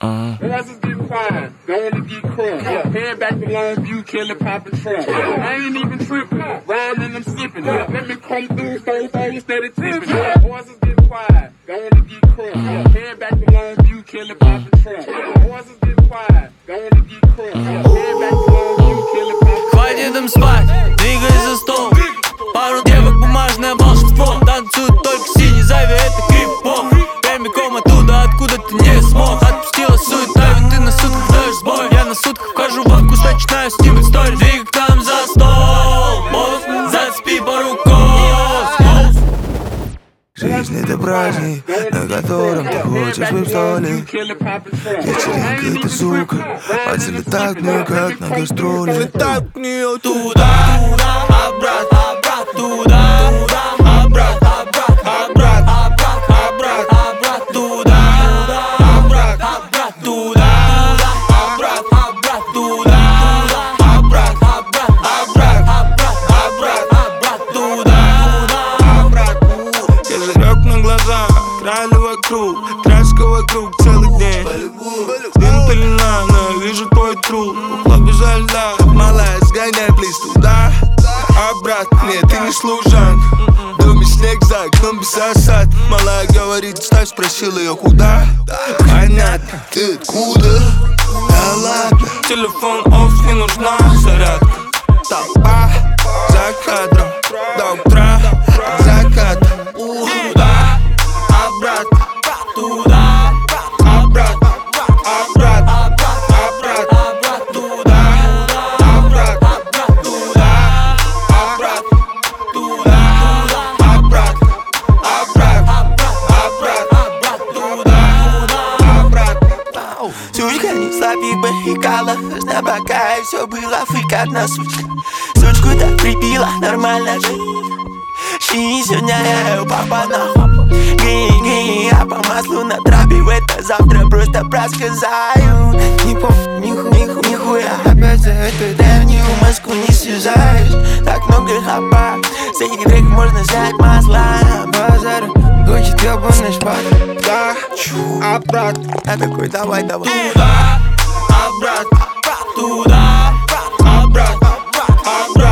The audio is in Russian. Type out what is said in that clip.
Boys is getting quiet, going to get crunk. Head back to Longview, killing poppin' trunk. I ain't even tripping, riding and I'm sipping. Let me come through, four instead of tipping. Boys is getting quiet, going to get crunk. Head back to Longview, killing poppin' trunk. Boys is getting quiet, going to get crunk. Head back to Longview, killing poppin' trunk. Хватит им спать, двигай за стол. Пару девок, бумажное волшебство. Танцуют только синий, зови это крип-поп. Прямиком оттуда, откуда ты не смог. Отпустила суета, ведь ты на сутках даешь сбой. Я на сутках вхожу во вкус, начинаю снимать стори. Двигай к нам за стол, босс, зацепи пару кос. Жизнь — это праздник, на котором ты хочешь быть в столе. Вечеринка — это сука, а залетают мне как на гастроли. Летают к нее туда, обратно, туда, обратно, обратно, обратно, туда, обратно, туда, обратно, туда, обратно, обратно, туда, обратно. Я жарек на глазах, крали вокруг, краска вокруг целый день. Дым пелена, но я вижу твой труп. Кукла бежали, да, малая, сгоняй, плиз туда. Обратно, нет, ты не служанка. В доме снег за окном без осад. Малая говорит, ставь, спросил ее куда. Понятно, ты откуда? Да ладно. Телефон офф, не нужна зарядка. Толпа за кадром, до утра, заката. Туда, обратно, туда, обратно, обратно, обратно, туда, обратно, туда, обратно, туда, обратно, обратно, туда, обратно. Сучка не слабик бахикала, на бока и все было фык одна сучка. Сучку-то прибила, нормально же. Ши, сегодня я ее папа нахуй. Гей, я по маслу натравил это, завтра просто просказаю. Не помню, нихуя, опять за эту древнюю маску не связаешь. Так много хапа, с этих треков можно взять масла. Базар, хочет ёбаный шпат. Да, обратно. Я такой, давай. Туда, обратно, туда, обратно, обратно.